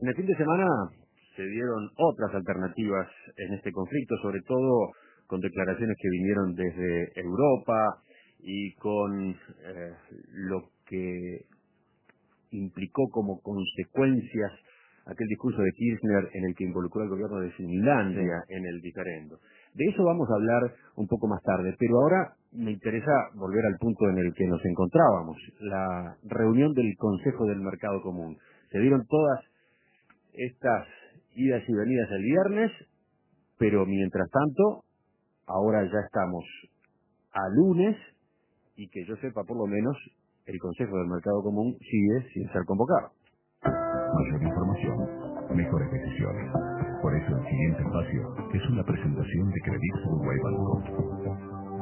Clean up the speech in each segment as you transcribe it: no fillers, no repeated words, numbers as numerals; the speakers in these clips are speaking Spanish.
En el fin de semana se dieron otras alternativas en este conflicto, sobre todo con declaraciones que vinieron desde Europa y con lo que implicó como consecuencias aquel discurso de Kirchner en el que involucró al gobierno de Finlandia en el diferendo. De eso vamos a hablar un poco más tarde, pero ahora me interesa volver al punto en el que nos encontrábamos, la reunión del Consejo del Mercado Común. Se dieron todas estas idas y venidas el viernes, pero mientras tanto, ahora ya estamos a lunes y que yo sepa por lo menos, el Consejo del Mercado Común sigue sin ser convocado. Mayor información, mejores decisiones. Por eso el siguiente espacio es una presentación de Credit Uruguay Banco.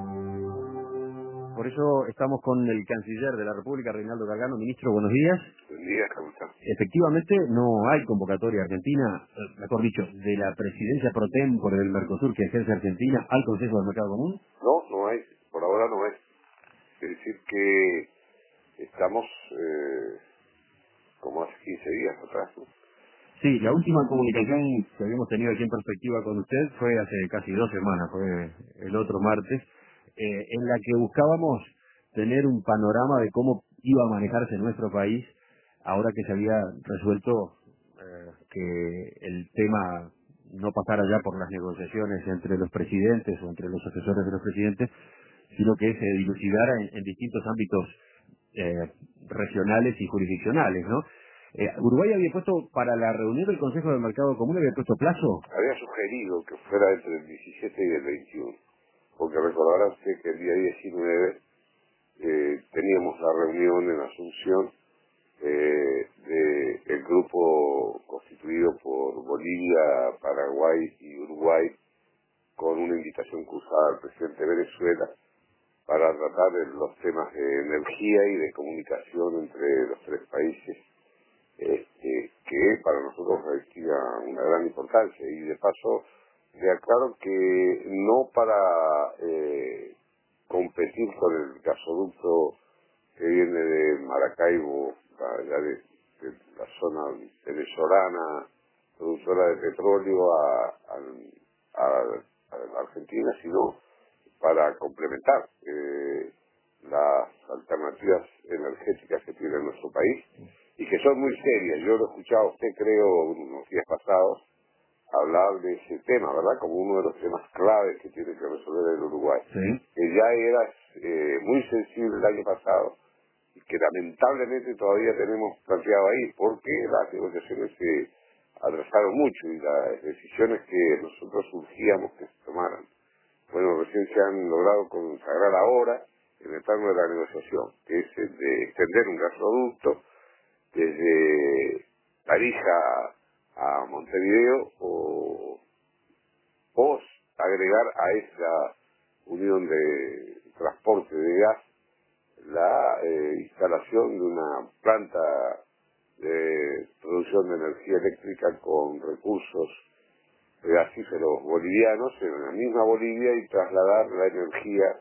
Por eso estamos con el canciller de la República, Reinaldo Gargano. Ministro, buenos días. Buen día, ¿cómo está? Efectivamente, no hay convocatoria argentina, mejor dicho, de la presidencia pro tempore del Mercosur que ejerce Argentina al Consejo del Mercado Común. No hay, por ahora no hay. Es decir que estamos como hace 15 días atrás, ¿no? Sí, la última comunicación que habíamos tenido aquí en perspectiva con usted fue hace casi 2 semanas, fue el otro martes, en la que buscábamos tener un panorama de cómo iba a manejarse nuestro país ahora que se había resuelto que el tema no pasara ya por las negociaciones entre los presidentes o entre los asesores de los presidentes, sino que se dilucidara en distintos ámbitos regionales y jurisdiccionales, ¿no? Uruguay había puesto para la reunión del Consejo del Mercado Común, había puesto plazo. Había sugerido que fuera entre el 17 y el 21, porque recordará usted que el día 19 teníamos la reunión en Asunción del grupo constituido por Bolivia, Paraguay y Uruguay, con una invitación cruzada al presidente de Venezuela para tratar de los temas de energía y de comunicación entre los tres países, que para nosotros revestía una gran importancia. Y de paso le aclaro que no para competir con el gasoducto que viene de Maracaibo, allá de la zona venezolana, productora de petróleo, a la Argentina, sino para complementar las alternativas energéticas que tiene nuestro país y que son muy serias. Yo lo he escuchado a usted, creo, unos días pasados, hablar de ese tema, ¿verdad? Como uno de los temas claves que tiene que resolver el Uruguay. Sí. Que ya era muy sensible el año pasado y que lamentablemente todavía tenemos planteado ahí porque las negociaciones se atrasaron mucho y las decisiones que nosotros urgíamos que se tomaran, bueno, recién se han logrado consagrar ahora en el plano de la negociación, que es el de extender un gasoducto desde Tarija a Montevideo o agregar a esa unión de transporte de gas la instalación de una planta de producción de energía eléctrica con recursos gasíferos bolivianos en la misma Bolivia y trasladar la energía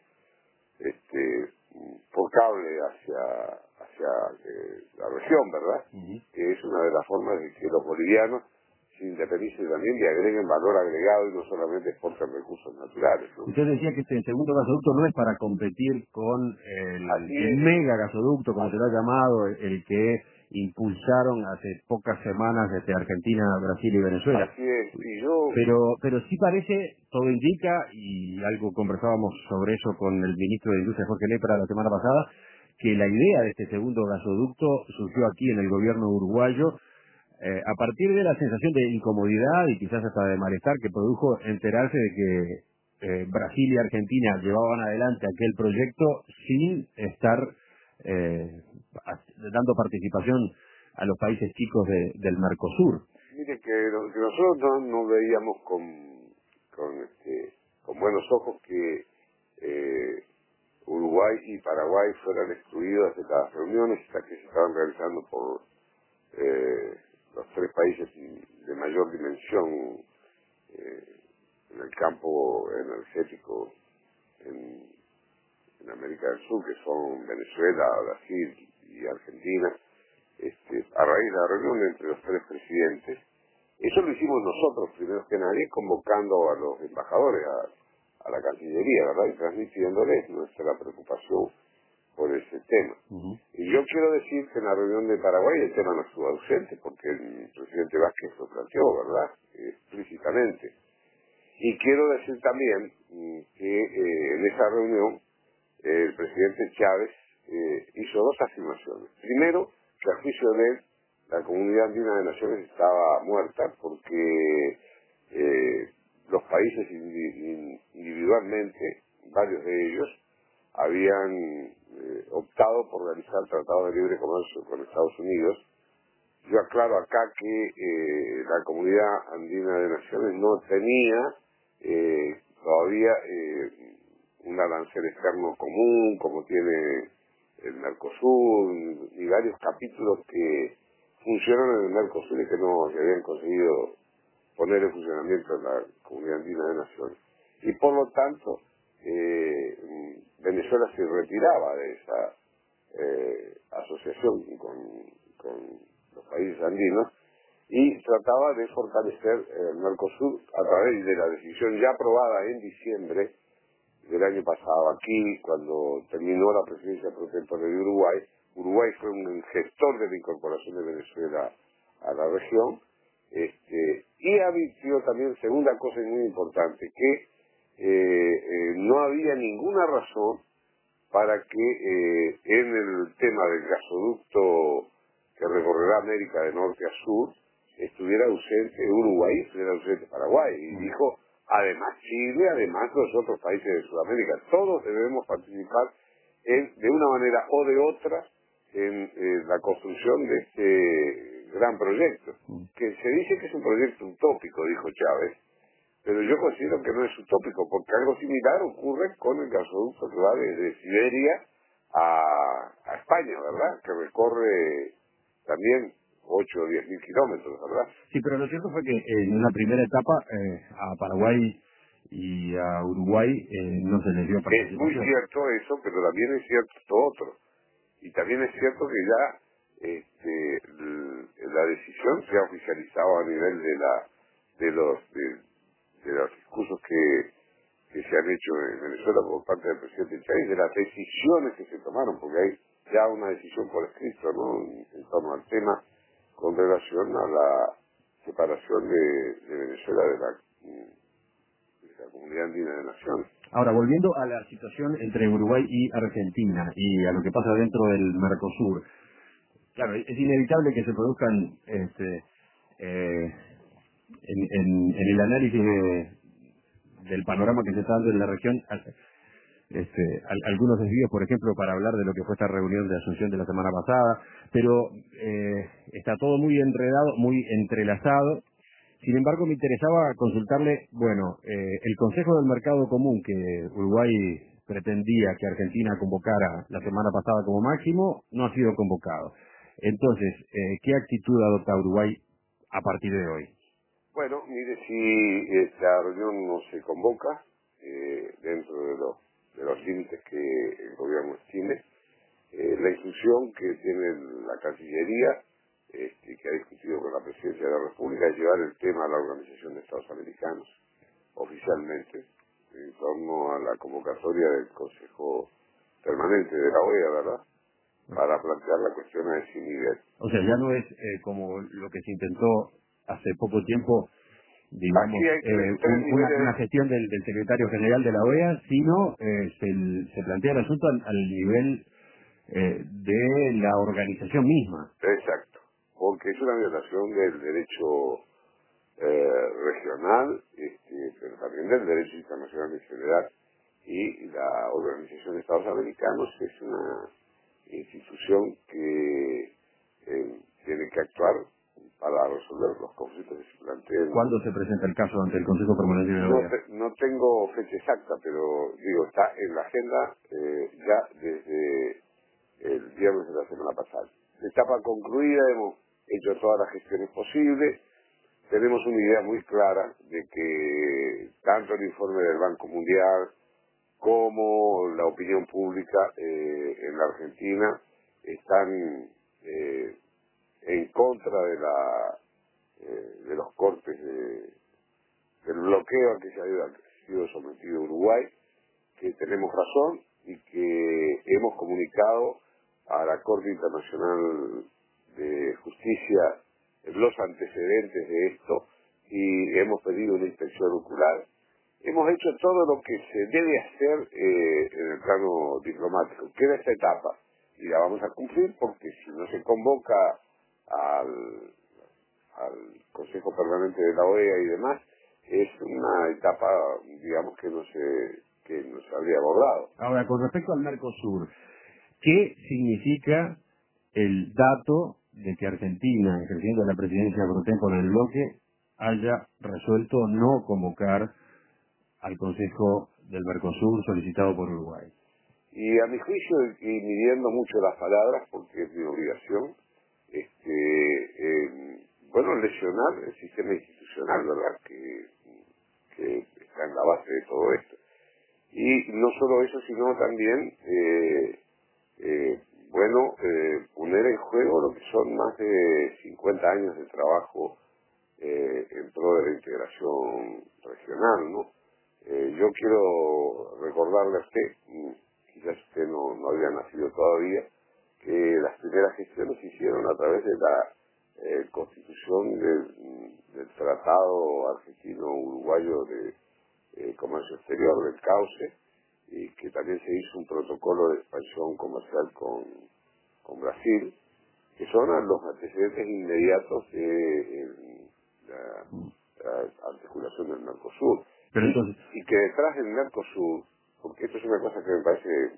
por cable hacia la región, ¿verdad? Que es una de las formas de que los bolivianos se independicen también y agreguen valor agregado y no solamente exportan recursos naturales, ¿no? Usted decía que este segundo gasoducto no es para competir con el mega gasoducto, como se lo ha llamado, el que impulsaron hace pocas semanas desde Argentina, Brasil y Venezuela. Así es, y yo... Pero sí parece, todo indica, y algo conversábamos sobre eso con el ministro de Industria, Jorge Lepra, la semana pasada, que la idea de este segundo gasoducto surgió aquí en el gobierno uruguayo a partir de la sensación de incomodidad y quizás hasta de malestar que produjo enterarse de que Brasil y Argentina llevaban adelante aquel proyecto sin estar dando participación a los países chicos del Mercosur. Mire que nosotros no veíamos con buenos ojos que Uruguay y Paraguay fueran excluidos de las reuniones que se estaban realizando por los tres países de mayor dimensión en el campo energético en América del Sur, que son Venezuela, Brasil y Argentina, a raíz de la reunión entre los tres presidentes. Eso lo hicimos nosotros, primero que nadie, convocando a los embajadores a la Cancillería, ¿verdad? Y transmitiéndoles nuestra preocupación por ese tema. Y yo quiero decir que en la reunión de Paraguay el tema no estuvo ausente, porque el presidente Vázquez lo planteó, ¿verdad? Explícitamente. Y quiero decir también que en esa reunión el presidente Chávez hizo dos afirmaciones. Primero, que a juicio de él, la Comunidad Andina de Naciones estaba muerta porque los países individualmente, varios de ellos, habían optado por realizar tratados de libre comercio con Estados Unidos. Yo aclaro acá que la Comunidad Andina de Naciones no tenía todavía un arancel externo común como tiene el Mercosur y varios capítulos que funcionan en el Mercosur y que no se habían conseguido poner en funcionamiento en la Comunidad Andina de Naciones. Y por lo tanto, Venezuela se retiraba de esa asociación con los países andinos y trataba de fortalecer el Mercosur a través de la decisión ya aprobada en diciembre del año pasado aquí, cuando terminó la presidencia pro tempore de Uruguay. Uruguay fue un gestor de la incorporación de Venezuela a la región, y advirtió también, segunda cosa muy importante, que no había ninguna razón para que en el tema del gasoducto que recorrerá América de norte a sur estuviera ausente Uruguay, estuviera ausente Paraguay, y dijo, además Chile, además los otros países de Sudamérica, todos debemos participar de una manera o de otra en la construcción de este gran proyecto, que se dice que es un proyecto utópico, dijo Chávez, pero yo considero que no es utópico, porque algo similar ocurre con el gasoducto que va desde Siberia a España, ¿verdad? Que recorre también 8 o 10 mil kilómetros, ¿verdad? Sí, pero lo cierto fue que en una primera etapa a Paraguay y a Uruguay no se les dio Es muy participación. cierto eso, pero también es cierto esto otro. Y también es cierto que ya la decisión se ha oficializado a nivel de los discursos que se han hecho en Venezuela por parte del presidente Chávez, de las decisiones que se tomaron, porque hay ya una decisión por escrito, ¿no?, en torno al tema con relación a la separación de Venezuela de la Comunidad Andina de Naciones. Ahora, volviendo a la situación entre Uruguay y Argentina y a lo que pasa dentro del Mercosur, claro, es inevitable que se produzcan en el análisis del panorama que se está dando en la región algunos desvíos, por ejemplo, para hablar de lo que fue esta reunión de Asunción de la semana pasada, pero está todo muy enredado, muy entrelazado. Sin embargo, me interesaba consultarle, el Consejo del Mercado Común que Uruguay pretendía que Argentina convocara la semana pasada como máximo, no ha sido convocado. Entonces, ¿qué actitud adopta Uruguay a partir de hoy? Bueno, mire, si esta reunión no se convoca dentro de los límites que el gobierno estime, la instrucción que tiene la Cancillería, que ha discutido con la Presidencia de la República, es llevar el tema a la Organización de Estados Americanos, oficialmente, en torno a la convocatoria del Consejo Permanente de la OEA, ¿verdad?, para plantear la cuestión a ese nivel. O sea, ya no es como lo que se intentó hace poco tiempo, digamos, Aquí hay tres niveles una gestión del secretario general de la OEA, sino se plantea el asunto al nivel de la organización misma. Exacto, porque es una violación del derecho regional, pero también del derecho internacional en general. Y la Organización de Estados Americanos es una institución que tiene que actuar para resolver los conflictos que se planteen. ¿Cuándo se presenta el caso ante el Consejo Permanente de la OEA? No tengo fecha exacta, pero digo, está en la agenda ya desde el viernes de la semana pasada. Etapa concluida, hemos hecho todas las gestiones posibles, tenemos una idea muy clara de que tanto el informe del Banco Mundial como la opinión pública en la Argentina están en contra de los cortes del bloqueo a que se ha sido sometido Uruguay, que tenemos razón y que hemos comunicado a la Corte Internacional de Justicia los antecedentes de esto y hemos pedido una inspección ocular. Hemos hecho todo lo que se debe hacer en el plano diplomático. Queda esta etapa y la vamos a cumplir porque si no se convoca al Consejo Permanente de la OEA y demás, es una etapa, digamos, que no se habría abordado. Ahora, con respecto al Mercosur, ¿qué significa el dato de que Argentina, ejerciendo la presidencia pro tempore del bloque, haya resuelto no convocar al Consejo del Mercosur solicitado por Uruguay? Y a mi juicio, y midiendo mucho las palabras, porque es mi obligación, bueno, lesionar el sistema institucional, ¿verdad?, que está en la base de todo esto. Y no solo eso, sino también, poner en juego lo que son más de 50 años de trabajo en pro de la integración regional, ¿no? Yo quiero recordarle a usted, quizás usted no había nacido todavía, que las primeras gestiones se hicieron a través de la constitución del Tratado Argentino-Uruguayo de Comercio Exterior del Cauce, y que también se hizo un protocolo de expansión comercial con Brasil, que son los antecedentes inmediatos de la articulación del Mercosur. Pero entonces, y que detrás del Mercosur, porque esto es una cosa que me parece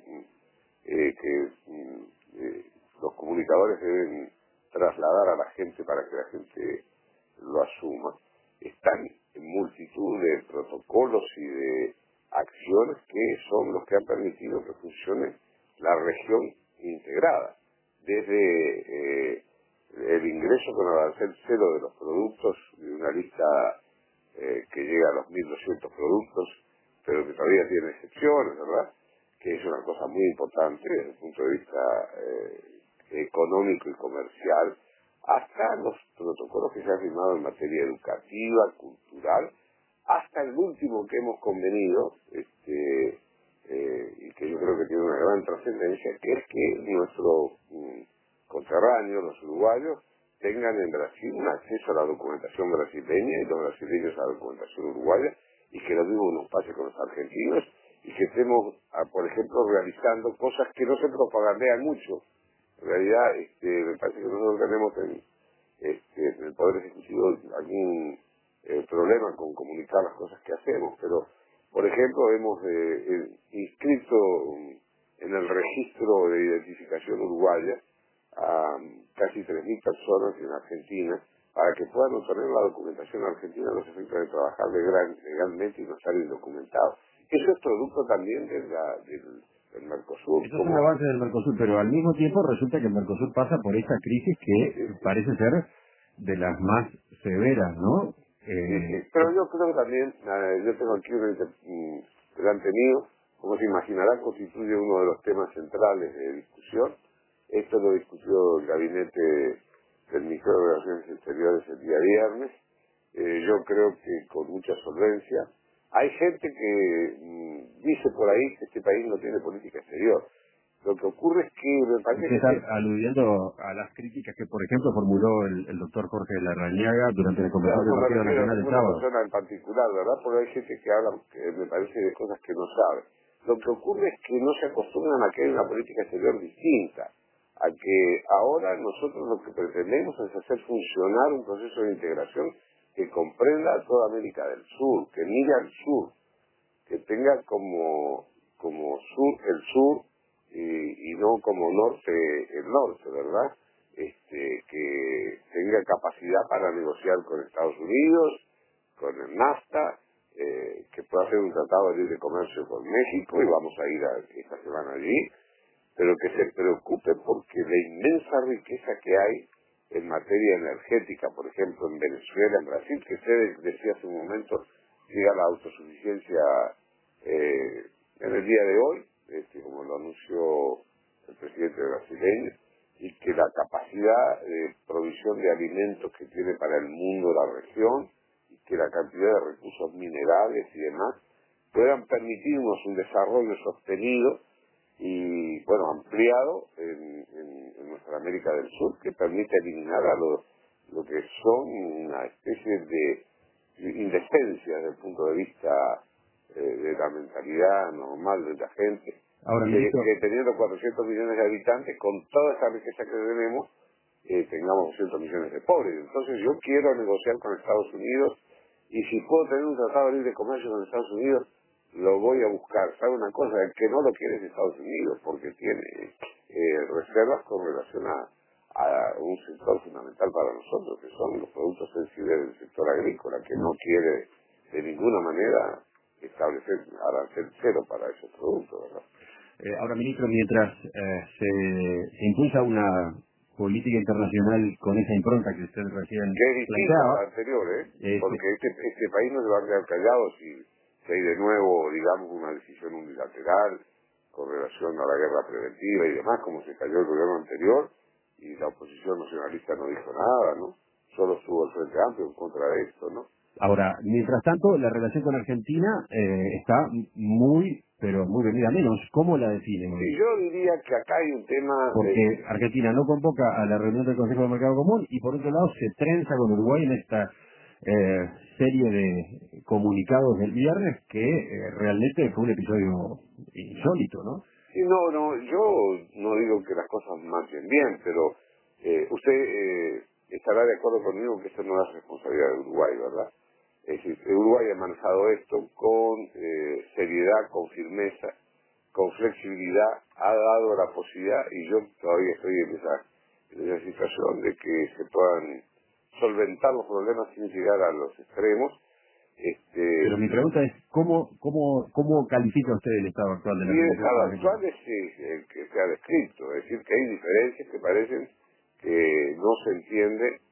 que los comunicadores deben trasladar a la gente para que la gente lo asuma, están en multitud de protocolos y de acciones que son los que han permitido que funcione la región integrada, desde el ingreso con arancel cero de los productos, de una lista que llega a los 1.200 productos, pero que todavía tiene excepciones, ¿verdad?, que es una cosa muy importante desde el punto de vista económico y comercial, hasta los protocolos que se han firmado en materia educativa, cultural, hasta el último que hemos convenido, y que yo creo que tiene una gran trascendencia, que es que nuestros conterráneos, los uruguayos, tengan en Brasil un acceso a la documentación brasileña y los brasileños a la documentación uruguaya, y que lo mismo nos pase con los argentinos, y que estemos, por ejemplo, realizando cosas que no se propagandean mucho. En realidad, me parece que nosotros tenemos en el Poder Ejecutivo algún problema con comunicar las cosas que hacemos, pero, por ejemplo, hemos inscrito en el registro de identificación uruguaya a casi 3.000 personas en Argentina para que puedan obtener la documentación argentina a los efectos de trabajar legalmente y no estar indocumentados. Eso es producto también del Mercosur. Eso es un avance del Mercosur, pero al mismo tiempo resulta que el Mercosur pasa por esta crisis que parece ser de las más severas, ¿no? Pero yo creo que también, yo tengo aquí delante mío, como se imaginará, constituye uno de los temas centrales de discusión. Esto lo discutió el gabinete del Ministerio de Relaciones Exteriores el día viernes. Yo creo que con mucha solvencia. Hay gente que dice por ahí que este país no tiene política exterior. Lo que ocurre es que me parece que... Está aludiendo a las críticas que, por ejemplo, formuló el doctor Jorge Larrañaga durante la convención del Partido Nacional del sábado. No una persona en particular, ¿verdad? Porque hay gente que habla, que me parece, de cosas que no sabe. Lo que ocurre es que no se acostumbran a que haya una política exterior distinta, a que ahora nosotros lo que pretendemos es hacer funcionar un proceso de integración que comprenda a toda América del Sur, que mire al sur, que tenga como sur el sur y no como norte el norte, ¿verdad? Que tenga capacidad para negociar con Estados Unidos, con el NAFTA, que pueda hacer un tratado de libre comercio con México, y vamos a ir esta semana allí, pero que se preocupe porque la inmensa riqueza que hay en materia energética, por ejemplo, en Venezuela, en Brasil, que usted decía hace un momento, llega a la autosuficiencia en el día de hoy, como lo anunció el presidente brasileño, y que la capacidad de provisión de alimentos que tiene para el mundo la región y que la cantidad de recursos minerales y demás puedan permitirnos un desarrollo sostenido y, bueno, ampliado en nuestra América del Sur, que permite eliminar a lo que son una especie de indecencia desde el punto de vista de la mentalidad normal de la gente. Ahora, ministro, que teniendo 400 millones de habitantes, con toda esa riqueza que tenemos, tengamos 200 millones de pobres. Entonces yo quiero negociar con Estados Unidos, y si puedo tener un tratado de libre comercio con Estados Unidos, lo voy a buscar. ¿Sabe una cosa? El que no lo quiere es Estados Unidos, porque tiene reservas con relación a un sector fundamental para nosotros, que son los productos sensibles del sector agrícola, que no quiere de ninguna manera establecer arancel cero para esos productos, ¿verdad? Ahora, ministro, mientras se impulsa una política internacional con esa impronta que usted recién Que es distinta a planteaba, la anterior, porque este país no se va a quedar callado si hay de nuevo, digamos, una decisión unilateral con relación a la guerra preventiva y demás, como se cayó el gobierno anterior, y la oposición nacionalista no dijo nada, ¿no? Solo estuvo el Frente Amplio en contra de esto, ¿no? Ahora, mientras tanto, la relación con Argentina está muy, pero muy venida menos. ¿Cómo la definen? Sí, yo diría que acá hay un tema... Porque Argentina no convoca a la reunión del Consejo de Mercado Común y, por otro lado, se trenza con Uruguay en esta serie de comunicados del viernes que realmente fue un episodio insólito, ¿no? Sí, no, yo no digo que las cosas marchen bien, pero usted estará de acuerdo conmigo que esto no es responsabilidad de Uruguay, ¿verdad? Es decir, Uruguay ha manejado esto con seriedad, con firmeza, con flexibilidad, ha dado la posibilidad, y yo todavía estoy en esa situación de que se puedan solventar los problemas sin llegar a los extremos. Pero mi pregunta es, ¿cómo califica usted el estado actual de la Y el relación estado con Argentina? actual es el que se ha descrito, es decir, que hay diferencias que parecen que no se entiende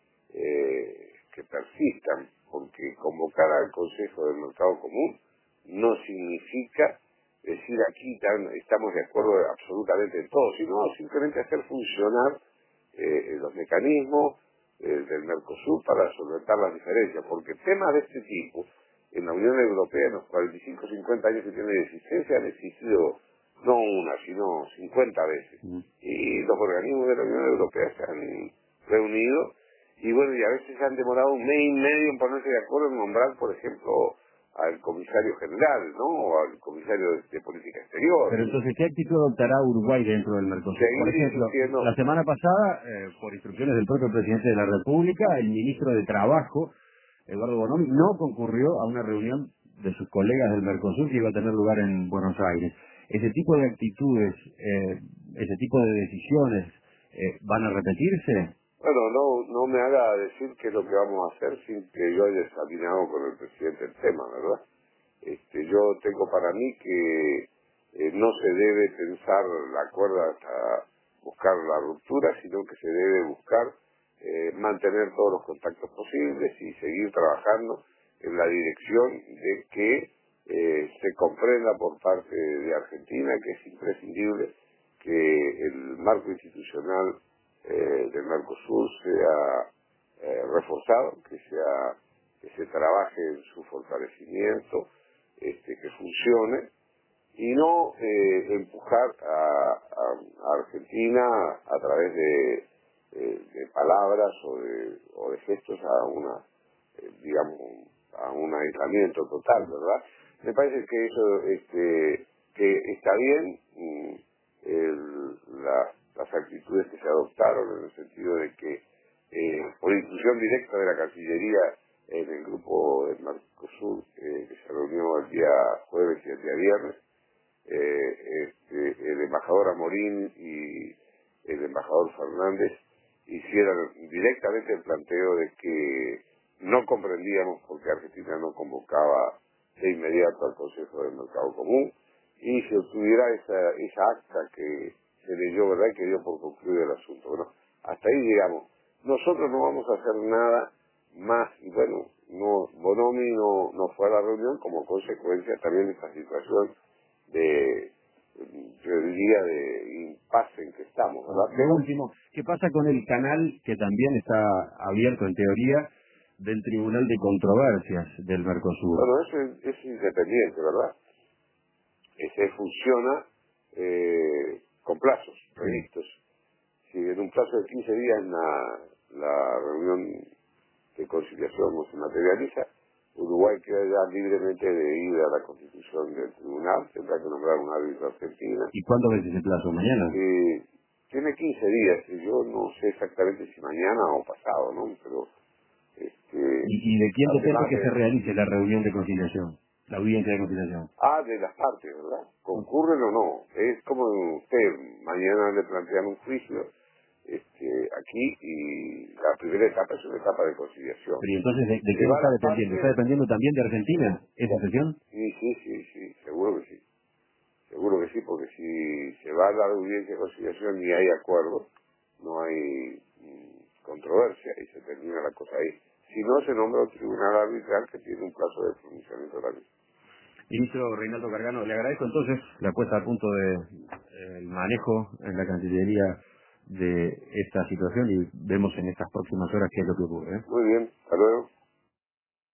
que persistan, porque convocar al Consejo del Mercado Común no significa decir aquí estamos de acuerdo absolutamente en todo, sino simplemente hacer funcionar los mecanismos del Mercosur para solventar las diferencias, porque temas de este tipo en la Unión Europea en los 45 o 50 años que tiene de existencia han existido no una, sino 50 veces. Y los organismos de la Unión Europea se han reunido y bueno, y a veces se han demorado un mes y medio en ponerse de acuerdo en nombrar, por ejemplo, al comisario general, ¿no? O al comisario de política exterior. Pero entonces, ¿qué actitud adoptará Uruguay dentro del Mercosur? Por Seguir ejemplo, insistiendo. la semana pasada, por instrucciones del propio presidente de la República, el ministro de Trabajo, Eduardo Bonomi, no concurrió a una reunión de sus colegas del Mercosur que iba a tener lugar en Buenos Aires. Ese tipo de actitudes, ese tipo de decisiones, ¿van a repetirse? Bueno, no me haga decir qué es lo que vamos a hacer sin que yo haya examinado con el presidente el tema, ¿verdad? Yo tengo para mí que no se debe tensar la cuerda hasta buscar la ruptura, sino que se debe buscar mantener todos los contactos posibles y seguir trabajando en la dirección de que se comprenda por parte de Argentina que es imprescindible que el marco institucional del Mercosur sea reforzado, que se trabaje en su fortalecimiento, que funcione y no empujar a Argentina a través de palabras o de gestos a una digamos a un aislamiento total, ¿verdad? Me parece que eso que está bien las actitudes que se adoptaron en el sentido de que por instrucción directa de la Cancillería en el grupo del Mercosur que se reunió el día jueves y el día viernes, el embajador Amorín y el embajador Fernández hicieran directamente el planteo de que no comprendíamos por qué Argentina no convocaba de inmediato al Consejo del Mercado Común y se obtuviera esa acta que se leyó, ¿verdad?, y que dio por concluido el asunto. Bueno, hasta ahí llegamos. Nosotros no vamos a hacer nada más, y bueno, Bonomi no fue a la reunión como consecuencia también de esta situación yo diría, de impasse en que estamos. estamos, ¿verdad? De último, ¿qué pasa con el canal que también está abierto en teoría del Tribunal de Controversias del Mercosur? Bueno, eso es independiente, ¿verdad? Ese funciona con plazos previstos. Si en un plazo de 15 días la reunión de conciliación no se materializa, Uruguay queda ya libremente de ir a la constitución del tribunal, tendrá que nombrar un árbitro argentino. ¿Y cuándo vence ese plazo? ¿Mañana? Tiene 15 días, y yo no sé exactamente si mañana o pasado, ¿no? Pero ¿Y de quién depende que se realice la reunión de conciliación? La audiencia de conciliación. De las partes, ¿verdad? ¿Concurren o no? Es como usted, mañana le plantean un juicio aquí, y la primera etapa es una etapa de conciliación. Pero ¿y entonces de quién está dependiendo? ¿Está dependiendo también de Argentina esa sesión? Sí, seguro que sí. Seguro que sí, porque si se va a la audiencia de conciliación y hay acuerdo, no hay controversia y se termina la cosa ahí. Si no, se nombra un tribunal arbitral que tiene un plazo de pronunciamiento de la misma. Ministro Reinaldo Gargano, le agradezco entonces la puesta a punto de el manejo en la Cancillería de esta situación y vemos en estas próximas horas qué es lo que ocurre. Muy bien, hasta luego.